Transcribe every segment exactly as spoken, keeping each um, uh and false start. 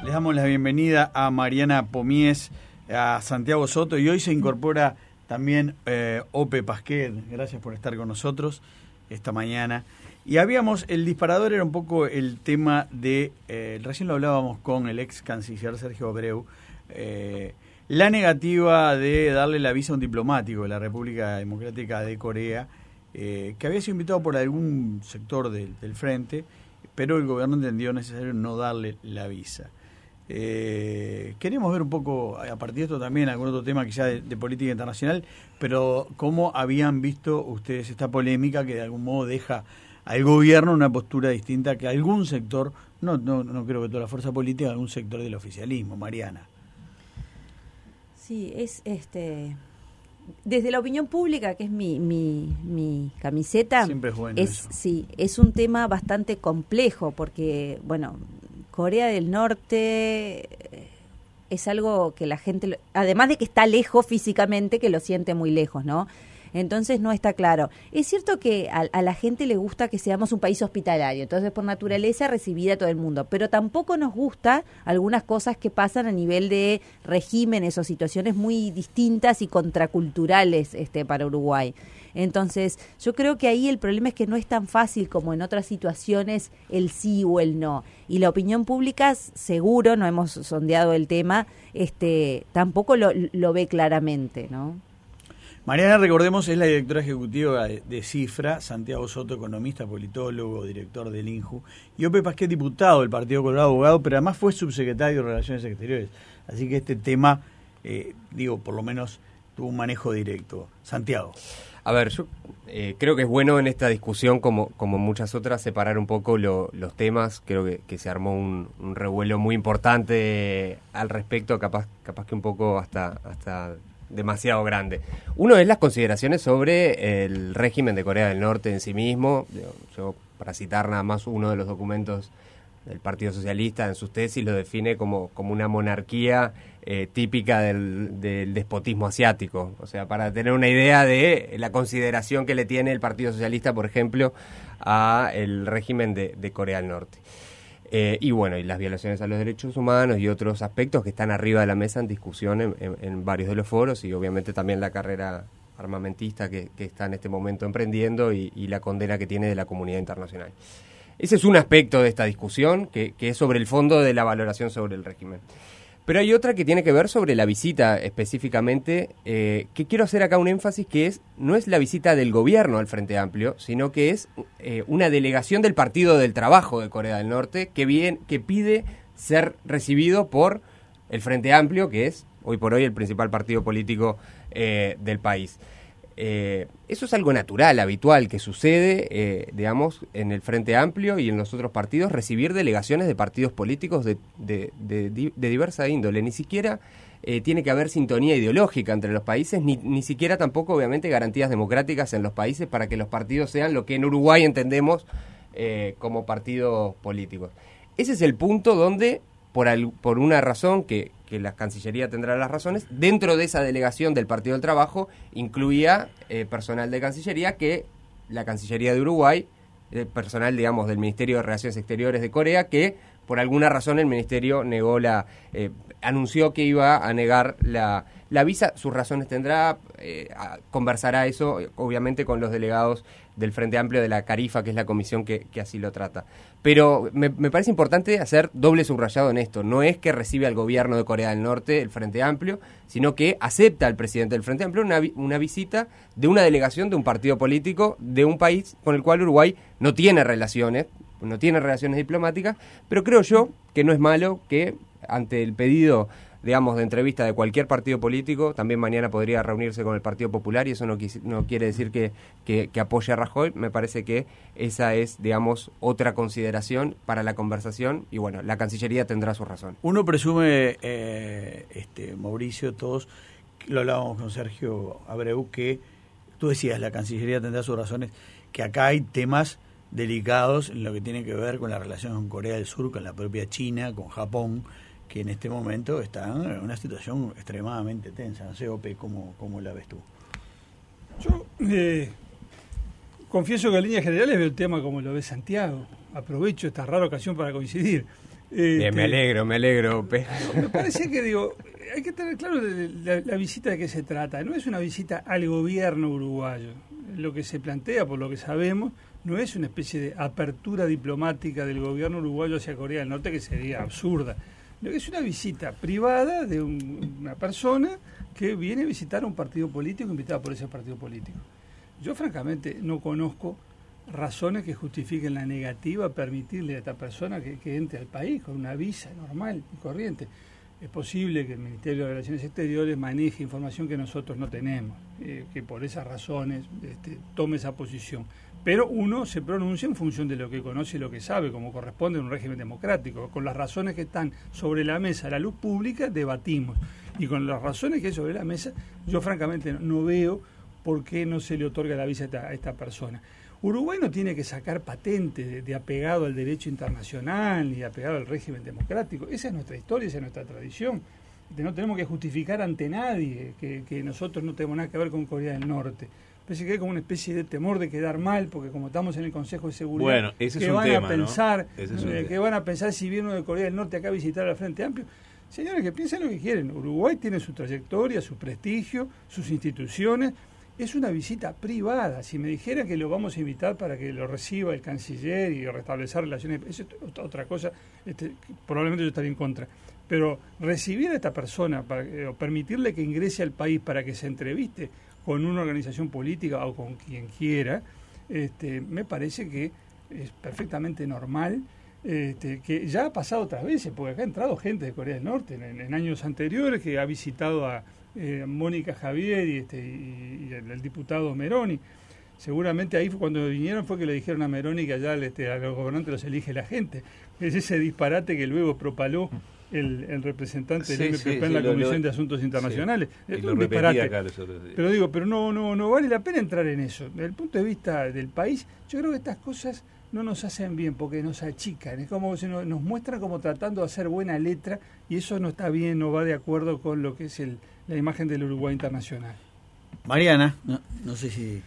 Les damos la bienvenida a Mariana Pomies, a Santiago Soto, y hoy se incorpora también eh, Ope Pasquet. Gracias por estar con nosotros esta mañana. Y habíamos, el disparador era un poco el tema de, eh, recién lo hablábamos con el ex canciller Sergio Abreu, eh, la negativa de darle la visa a un diplomático de la República Democrática de Corea, eh, que había sido invitado por algún sector del, del frente, pero el gobierno entendió necesario no darle la visa. Eh, queremos ver un poco, a partir de esto también, algún otro tema quizá de, de política internacional, pero cómo habían visto ustedes esta polémica que de algún modo deja al gobierno una postura distinta que algún sector, no, no, no creo que toda la fuerza política, algún sector del oficialismo. Mariana. Sí, es este desde la opinión pública, que es mi mi, mi camiseta, siempre es bueno es eso. Sí, es un tema bastante complejo porque, bueno, Corea del Norte es algo que la gente, además de que está lejos físicamente, que lo siente muy lejos, ¿no? Entonces no está claro. Es cierto que a, a la gente le gusta que seamos un país hospitalario, entonces por naturaleza recibir a todo el mundo, pero tampoco nos gusta algunas cosas que pasan a nivel de regímenes o situaciones muy distintas y contraculturales este, para Uruguay. Entonces yo creo que ahí el problema es que no es tan fácil como en otras situaciones el sí o el no. Y la opinión pública, seguro, no hemos sondeado el tema, este, tampoco lo, lo ve claramente, ¿no? Mariana, recordemos, es la directora ejecutiva de, de Cifra, Santiago Soto, economista, politólogo, director del INJU, y Ope Pasquet, diputado del Partido Colorado, abogado, pero además fue subsecretario de Relaciones Exteriores. Así que este tema, eh, digo, por lo menos tuvo un manejo directo. Santiago. A ver, yo eh, creo que es bueno en esta discusión, como como muchas otras, separar un poco lo, los temas. Creo que, que se armó un, un revuelo muy importante al respecto, capaz capaz que un poco hasta hasta demasiado grande. Uno es las consideraciones sobre el régimen de Corea del Norte en sí mismo. Yo, yo para citar nada más uno de los documentos del Partido Socialista, en sus tesis lo define como, como una monarquía eh, típica del, del despotismo asiático. O sea, para tener una idea de la consideración que le tiene el Partido Socialista, por ejemplo, a el régimen de, de Corea del Norte. Eh, y bueno, y las violaciones a los derechos humanos y otros aspectos que están arriba de la mesa en discusión en, en, en varios de los foros, y obviamente también la carrera armamentista que, que está en este momento emprendiendo y, y la condena que tiene de la comunidad internacional. Ese es un aspecto de esta discusión, que, que es sobre el fondo de la valoración sobre el régimen. Pero hay otra que tiene que ver sobre la visita específicamente, eh, que quiero hacer acá un énfasis, que es no es la visita del gobierno al Frente Amplio, sino que es eh, una delegación del Partido del Trabajo de Corea del Norte que, bien, que pide ser recibido por el Frente Amplio, que es hoy por hoy el principal partido político eh, del país. Eh, eso es algo natural, habitual, que sucede, eh, digamos, en el Frente Amplio y en los otros partidos, recibir delegaciones de partidos políticos de, de, de, de diversa índole. Ni siquiera eh, tiene que haber sintonía ideológica entre los países, ni, ni siquiera tampoco, obviamente, garantías democráticas en los países para que los partidos sean lo que en Uruguay entendemos eh, como partidos políticos. Ese es el punto donde, por, al, por una razón que... que la Cancillería tendrá las razones, dentro de esa delegación del Partido del Trabajo incluía eh, personal de Cancillería que la Cancillería de Uruguay, eh, personal, digamos, del Ministerio de Relaciones Exteriores de Corea, que por alguna razón el Ministerio negó la, eh, anunció que iba a negar la, la visa. Sus razones tendrá, eh, conversará eso, obviamente, con los delegados del Frente Amplio de la Carifa, que es la comisión que, que así lo trata. Pero me, me parece importante hacer doble subrayado en esto. No es que recibe al gobierno de Corea del Norte el Frente Amplio, sino que acepta al presidente del Frente Amplio una, una visita de una delegación de un partido político de un país con el cual Uruguay no tiene relaciones, no tiene relaciones diplomáticas, pero creo yo que no es malo que ante el pedido, digamos, de entrevista de cualquier partido político, también mañana podría reunirse con el Partido Popular, y eso no, quis, no quiere decir que, que, que apoye a Rajoy. Me parece que esa es, digamos, otra consideración para la conversación, y bueno, la Cancillería tendrá su razón. Uno presume, eh, este Mauricio, todos, lo hablábamos con Sergio Abreu, que tú decías, la Cancillería tendrá sus razones, que acá hay temas delicados en lo que tiene que ver con la relación con Corea del Sur, con la propia China, con Japón, que en este momento están en una situación extremadamente tensa. No sé, Ope, ¿cómo, cómo la ves tú? Yo eh, confieso que en líneas generales veo el tema como lo ve Santiago. Aprovecho esta rara ocasión para coincidir. Bien, Este, me alegro, me alegro. Pe. Me parece que, digo, hay que tener claro de la, la visita de qué se trata. No es una visita al gobierno uruguayo. Lo que se plantea, por lo que sabemos, no es una especie de apertura diplomática del gobierno uruguayo hacia Corea del Norte, que sería absurda. Lo que es una visita privada de un, una persona que viene a visitar a un partido político invitada por ese partido político. Yo, francamente, no conozco razones que justifiquen la negativa a permitirle a esta persona que, que entre al país con una visa normal y corriente. Es posible que el Ministerio de Relaciones Exteriores maneje información que nosotros no tenemos, eh, que por esas razones este, tome esa posición. Pero uno se pronuncia en función de lo que conoce y lo que sabe, como corresponde en un régimen democrático. Con las razones que están sobre la mesa, la luz pública, debatimos. Y con las razones que hay sobre la mesa, yo francamente no, no veo por qué no se le otorga la visa a esta, a esta persona. Uruguay no tiene que sacar patente de, de apegado al derecho internacional ni de apegado al régimen democrático. Esa es nuestra historia, esa es nuestra tradición. No tenemos que justificar ante nadie que, que nosotros no tenemos nada que ver con Corea del Norte. Parece que hay como una especie de temor de quedar mal, porque como estamos en el Consejo de Seguridad, bueno, ese que es un van tema, a pensar, ¿no? Ese es un eh, tema. que van a pensar si viene uno de Corea del Norte acá a visitar al Frente Amplio. Señores, que piensen lo que quieren. Uruguay tiene su trayectoria, su prestigio, sus instituciones. Es una visita privada. Si me dijera que lo vamos a invitar para que lo reciba el canciller y restablecer relaciones, eso es otra cosa, este, probablemente yo estaría en contra. Pero recibir a esta persona para, eh, o permitirle que ingrese al país para que se entreviste con una organización política o con quien quiera, este, me parece que es perfectamente normal, este, que ya ha pasado otras veces, porque acá ha entrado gente de Corea del Norte en, en años anteriores que ha visitado a Eh, Mónica Javier y, este, y, y el, el diputado Meroni. Seguramente ahí fue cuando vinieron fue que le dijeron a Meroni que allá este, a los gobernantes los elige la gente. Es ese disparate que luego propaló el, el representante Sí, del M P P sí, en sí, la lo- Comisión lo- de Asuntos Internacionales. Sí, Es y un lo repetí disparate. acá los otros días. Pero digo, pero no, no, no vale la pena entrar en eso. Desde el punto de vista del país, yo creo que estas cosas no nos hacen bien porque nos achican. Es como se nos, nos muestran como tratando de hacer buena letra y eso no está bien, no va de acuerdo con lo que es el, la imagen del Uruguay internacional. Mariana, no, no sé si...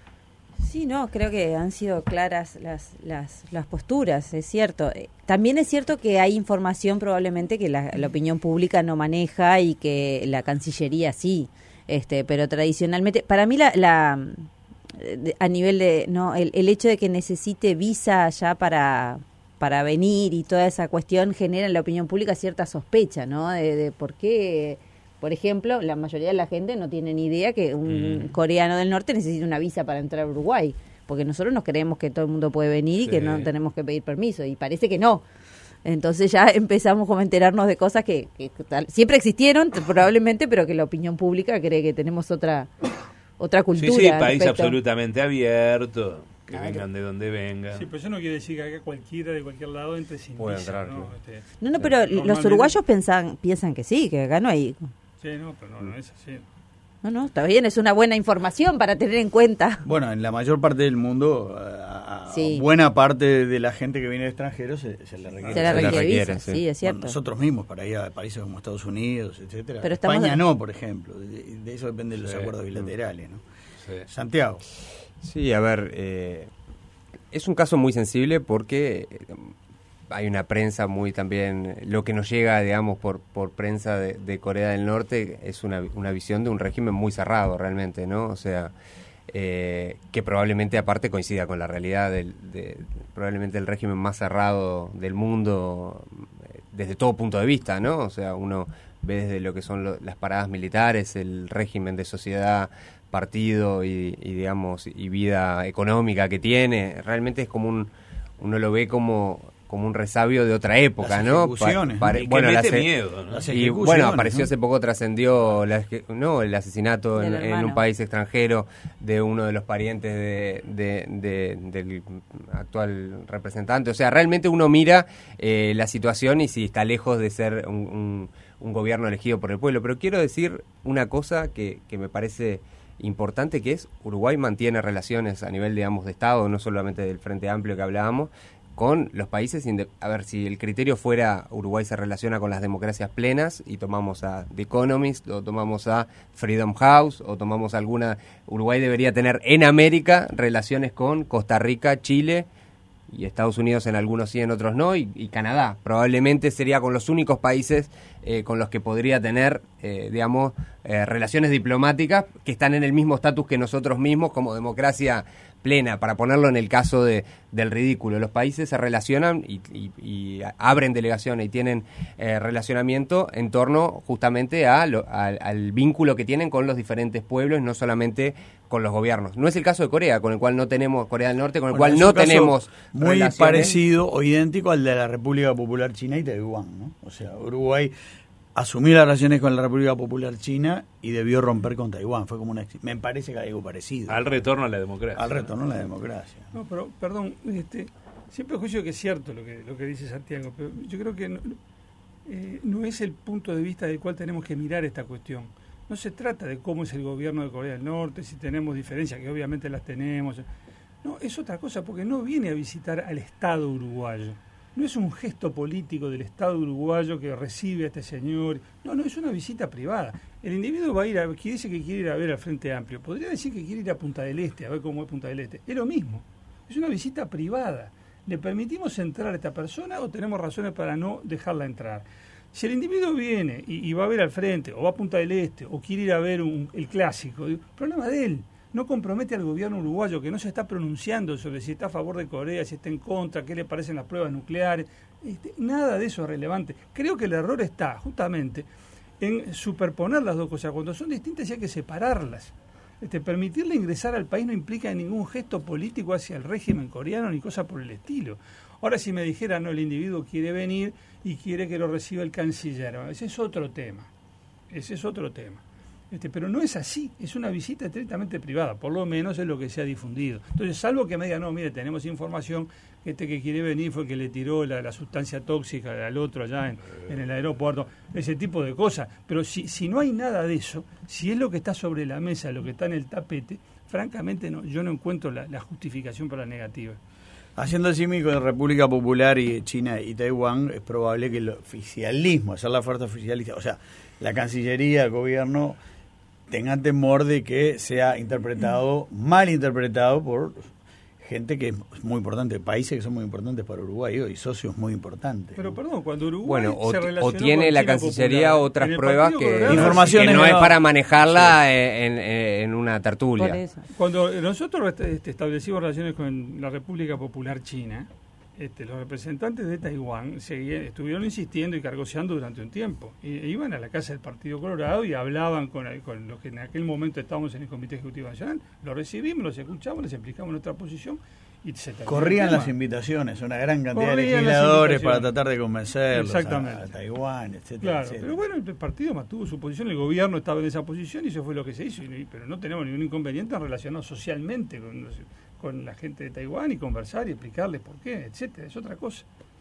Sí, no, creo que han sido claras las, las, las posturas, es cierto. Eh, También es cierto que hay información probablemente que la, la opinión pública no maneja y que la Cancillería sí, este, pero tradicionalmente, para mí la, la de- a nivel de, no, el, el hecho de que necesite visa ya para para venir y toda esa cuestión genera en la opinión pública cierta sospecha, ¿no? De, de por qué, por ejemplo, la mayoría de la gente no tiene ni idea que un Mm. coreano del norte necesita una visa para entrar a Uruguay, porque nosotros nos creemos que todo el mundo puede venir y Sí. que no tenemos que pedir permiso, y parece que no. Entonces ya empezamos como a enterarnos de cosas que, que tal- siempre existieron, t- probablemente, pero que la opinión pública cree que tenemos otra otra cultura. Sí, sí, al país respecto. absolutamente abierto, que Claro. vengan de donde vengan. Sí, pero eso no quiere decir que acá cualquiera de cualquier lado entre sin Puede visa, entrar, ¿no? claro. Este, No, no, pero los Normalmente- uruguayos pensan, piensan que sí, que acá no hay... sí, no, pero no, no es así. No, no, está bien, es una buena información para tener en cuenta. Bueno, en la mayor parte del mundo, a, a Sí. buena parte de la gente que viene de extranjero se, se le requiere. Se la Se la requiere requiere, visa, sí. sí, es Bueno, cierto. nosotros mismos, para ir a países como Estados Unidos, etcétera. Pero estamos España en- no, por ejemplo. De, de eso dependen los Sí. acuerdos bilaterales, ¿no? Sí. Santiago. Sí, a ver, eh, es un caso muy sensible porque eh, hay una prensa muy también, lo que nos llega, digamos, por, por prensa de, de Corea del Norte es una, una visión de un régimen muy cerrado realmente, ¿no? O sea, eh, que probablemente aparte coincida con la realidad del, de, probablemente el régimen más cerrado del mundo eh, desde todo punto de vista, ¿no? O sea, uno ve desde lo que son lo- las paradas militares, el régimen de sociedad, partido y, y digamos y vida económica que tiene, realmente es como un, uno lo ve como como un resabio de otra época, Las ¿no? ejecuciones, pare- Y que bueno, mete las e- miedo, ¿no? Las y ejecuciones, bueno, apareció ¿no? hace poco, trascendió la eje- no el asesinato en, Del en hermano. un país extranjero de uno de los parientes de, de- de- del actual representante. O sea, realmente uno mira eh, la situación y si está lejos de ser un, un- un gobierno elegido por el pueblo. Pero quiero decir una cosa que, que me parece importante, que es Uruguay mantiene relaciones a nivel, digamos, de Estado, no solamente del Frente Amplio que hablábamos, con los países, inde- a ver, si el criterio fuera Uruguay se relaciona con las democracias plenas y tomamos a The Economist o tomamos a Freedom House o tomamos alguna, Uruguay debería tener en América relaciones con Costa Rica, Chile y Estados Unidos en algunos sí, en otros no, y, y Canadá. Probablemente sería con los únicos países eh, con los que podría tener, eh, digamos, eh, relaciones diplomáticas que están en el mismo estatus que nosotros mismos como democracia plena, para ponerlo en el caso de, del ridículo. Los países se relacionan y, y, y abren delegaciones y tienen eh, relacionamiento en torno justamente a lo, a, al vínculo que tienen con los diferentes pueblos, no solamente con los gobiernos. No es el caso de Corea, con el cual no tenemos, Corea del Norte, con el Bueno, cual es no un caso tenemos muy relaciones. parecido o idéntico al de la República Popular China y Taiwán, ¿no? O sea, Uruguay asumió las relaciones con la República Popular China y debió romper con Taiwán. Fue como una, me parece que algo parecido. Al retorno a la democracia. Al retorno a la democracia. No, pero, perdón, este, siempre juicio que es cierto lo que, lo que dice Santiago, pero yo creo que no, eh, no es el punto de vista del cual tenemos que mirar esta cuestión. No se trata de cómo es el gobierno de Corea del Norte, si tenemos diferencias, que obviamente las tenemos. No, es otra cosa, porque no viene a visitar al Estado uruguayo. No es un gesto político del Estado uruguayo que recibe a este señor. No, no, es una visita privada. El individuo va a ir a, que dice que quiere ir a ver al Frente Amplio. Podría decir que quiere ir a Punta del Este, a ver cómo es Punta del Este. Es lo mismo. Es una visita privada. ¿Le permitimos entrar a esta persona o tenemos razones para no dejarla entrar? Si el individuo viene y, y va a ver al Frente, o va a Punta del Este, o quiere ir a ver un, el clásico, digo, problema de él. No compromete al gobierno uruguayo, que no se está pronunciando sobre si está a favor de Corea, si está en contra, qué le parecen las pruebas nucleares. Este, nada de eso es relevante. Creo que el error está justamente en superponer las dos cosas. Cuando son distintas, hay que separarlas. Este, permitirle ingresar al país no implica ningún gesto político hacia el régimen coreano ni cosa por el estilo. Ahora, si me dijera, no, el individuo quiere venir y quiere que lo reciba el canciller, ese es otro tema. Ese es otro tema. Este, pero no es así, es una visita estrictamente privada, por lo menos es lo que se ha difundido. Entonces, salvo que me digan, no, mire, tenemos información que este que quiere venir fue el que le tiró la, la sustancia tóxica al otro allá en, en el aeropuerto, ese tipo de cosas. Pero si, si no hay nada de eso, si es lo que está sobre la mesa, lo que está en el tapete, francamente no, yo no encuentro la, la justificación para la negativa. Haciendo el símil con República Popular y China y Taiwán, es probable que el oficialismo, hacer la fuerza oficialista, o sea, la Cancillería, el gobierno, tengan temor de que sea interpretado, mal interpretado por gente que es muy importante, países que son muy importantes para Uruguay y socios muy importantes. Pero perdón, cuando Uruguay bueno, o, se relacionó o tiene con la China Cancillería Popular, otras en pruebas Partido que, Colorado, Informaciones que no es no- para manejarla en, en una tertulia. Por eso. Cuando nosotros este, establecimos relaciones con la República Popular China, este, los representantes de Taiwán seguían, estuvieron insistiendo y cargoseando durante un tiempo. Y, e iban a la casa del Partido Colorado y hablaban con, el- con los que en aquel momento estábamos en el Comité Ejecutivo Nacional. Los recibimos, los escuchamos, les explicamos nuestra posición y se terminó Corrían el tema. las invitaciones, una gran cantidad Corrían de las legisladores para invitaciones. tratar de convencerlos a, Exactamente. a Taiwán, etcétera, Claro, etcétera. pero bueno, el partido mantuvo su posición, el gobierno estaba en esa posición y eso fue lo que se hizo. Y- pero no tenemos ningún inconveniente en relacionarnos socialmente con, los- con la gente de Taiwán y conversar y explicarles por qué, etcétera. Es otra cosa.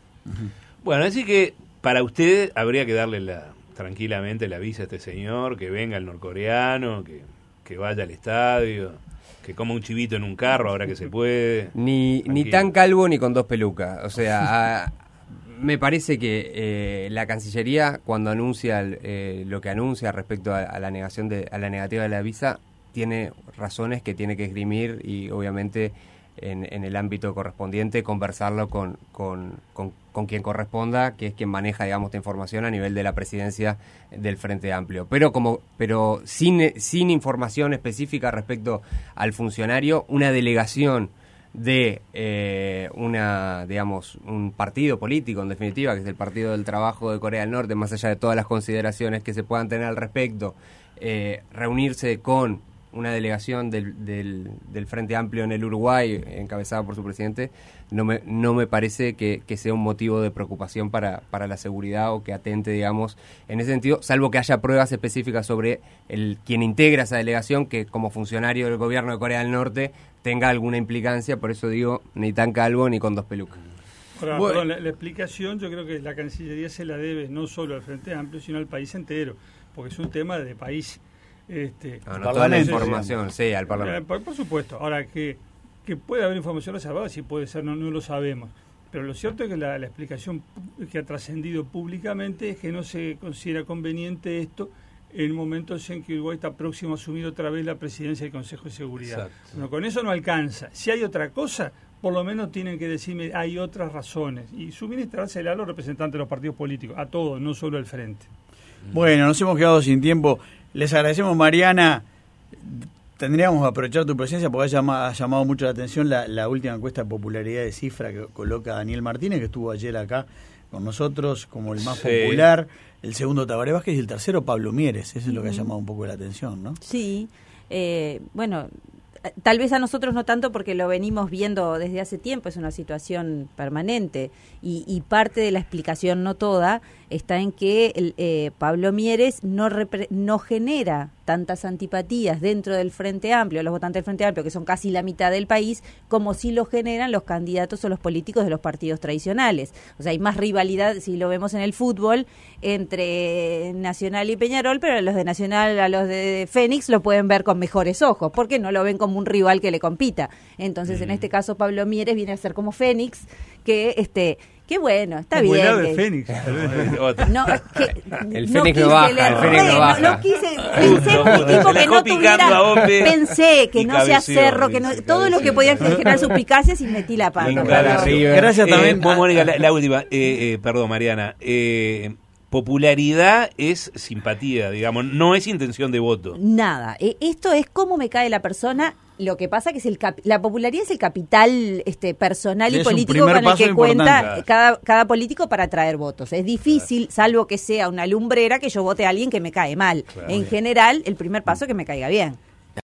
Bueno, así que para usted habría que darle la, tranquilamente la visa a este señor, que venga el norcoreano, que, que vaya al estadio, que coma un chivito en un carro ahora que se puede. Ni, ni Tranquilo. tan calvo ni con dos pelucas. O sea, a- me parece que eh, la Cancillería, cuando anuncia el, eh, lo que anuncia respecto a, a la negación de, a la negativa de la visa, tiene razones que tiene que esgrimir y obviamente en, en el ámbito correspondiente conversarlo con, con, con, con quien corresponda, que es quien maneja, digamos, esta información a nivel de la presidencia del Frente Amplio. Pero como pero sin, sin información específica respecto al funcionario, una delegación de eh, una, digamos, un partido político, en definitiva, que es el Partido del Trabajo de Corea del Norte, más allá de todas las consideraciones que se puedan tener al respecto, eh, reunirse con una delegación del, del, del Frente Amplio en el Uruguay, encabezada por su presidente, no me, no me parece que, que sea un motivo de preocupación para, para la seguridad o que atente, digamos, en ese sentido, salvo que haya pruebas específicas sobre el quien integra esa delegación, que como funcionario del gobierno de Corea del Norte tenga alguna implicancia. Por eso digo, ni tan calvo ni con dos pelucas. Ahora, Bueno. perdón, la, la explicación yo creo que la Cancillería se la debe no solo al Frente Amplio, sino al país entero, porque es un tema de país. Este, No, no, Al toda la Parlamento, información, sí, al Eh, Parlamento. por, por supuesto. Ahora, que, que puede haber información reservada, sí puede ser, no, no lo sabemos. Pero lo cierto es que la, la explicación pu- que ha trascendido públicamente es que no se considera conveniente esto en momentos en que Uruguay está próximo a asumir otra vez la presidencia del Consejo de Seguridad. Exacto. Bueno, con eso no alcanza. Si hay otra cosa, por lo menos tienen que decirme, hay otras razones. Y suministrársela a los representantes de los partidos políticos, a todos, no solo al frente. Bueno, nos hemos quedado sin tiempo. Les agradecemos, Mariana. Tendríamos que aprovechar tu presencia porque ha llamado, ha llamado mucho la atención la, la última encuesta de popularidad de Cifra que coloca Daniel Martínez, que estuvo ayer acá con nosotros como el más sí. popular, el segundo Tabaré Vázquez y el tercero Pablo Mieres. Eso es lo que ha llamado un poco la atención, ¿no? Sí, eh, bueno, tal vez a nosotros no tanto porque lo venimos viendo desde hace tiempo, es una situación permanente y, y parte de la explicación, no toda, está en que el, eh, Pablo Mieres no, repre- no genera tantas antipatías dentro del Frente Amplio, los votantes del Frente Amplio, que son casi la mitad del país, como si lo generan los candidatos o los políticos de los partidos tradicionales. O sea, hay más rivalidad, si lo vemos en el fútbol, entre Nacional y Peñarol, pero los de Nacional a los de Fénix lo pueden ver con mejores ojos, porque no lo ven como un rival que le compita. Entonces, mm. en este caso, Pablo Mieres viene a ser como Fénix, que este... Qué bueno, está como bien. El ave que... Fénix. No, que, el no Fénix no baja, leer, el Fénix no baja. No, no quise, pensé un tipo que no tuviera, pensé que no sea cerro, que no, todo lo que podía generar suspicacias y metí la pata. Gracias también. Eh, Mónica, la, la última, eh, eh, perdón, Mariana. Eh, popularidad es simpatía, digamos, no es intención de voto. Nada, eh, esto es cómo me cae la persona. Lo que pasa que es el cap- la popularidad es el capital este personal sí, y político con el que cuenta cada, cada político para atraer votos. Es difícil, claro. salvo que sea una lumbrera, que yo vote a alguien que me cae mal. Claro. En general, el primer paso es que me caiga bien.